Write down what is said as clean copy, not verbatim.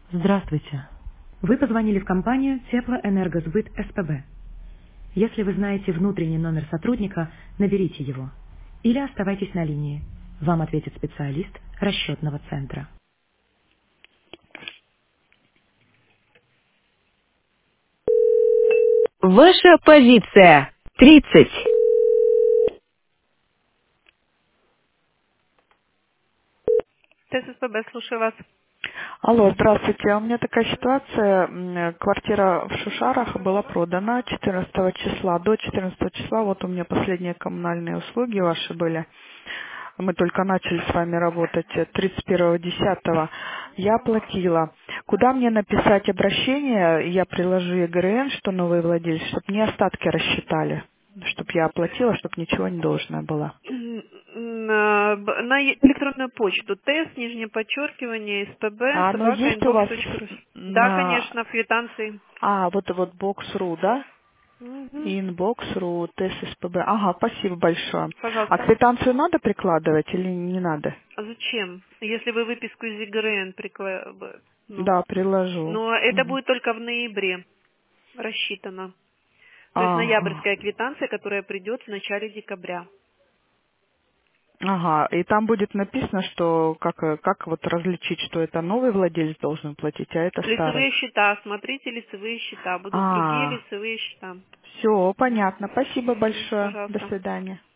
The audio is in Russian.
Здравствуйте. Вы позвонили в компанию Теплоэнергосбыт СПБ. Если вы знаете внутренний номер сотрудника, наберите его. Или оставайтесь на линии. Вам ответит специалист расчетного центра. Ваша позиция. 30. ТССПБ, слушаю вас. Алло, здравствуйте. У меня такая ситуация. Квартира в Шушарах была продана 14 числа. До 14 числа вот у меня последние коммунальные услуги ваши были. Мы только начали с вами работать 31.10. Я оплатила. Куда мне написать обращение? Я приложу ЕГРН, что новый владелец, чтобы мне остатки рассчитали. Чтобы я оплатила, чтобы ничего не должна была. На электронную почту тест, нижнее подчеркивание, СПБ, А оно собака, есть у вас inbox.ru. Да, на... конечно, квитанции. вот Box.ru, да? Мгм. Inbox.ru, ТССПБ. Ага, спасибо большое. А Пожалуйста. квитанцию надо прикладывать или не надо? А зачем? Если вы выписку из ЕГРН Да, приложу. но это Мгм. будет только в ноябре рассчитано. То есть Ага. ноябрьская квитанция, которая придет в начале декабря. Ага, и там будет написано, что как вот различить, что это новый владелец должен платить, а это старый. Лицевые счета, смотрите лицевые счета, будут другие А, лицевые счета. все, понятно. Спасибо Мгм. большое. До Пожалуйста. свидания.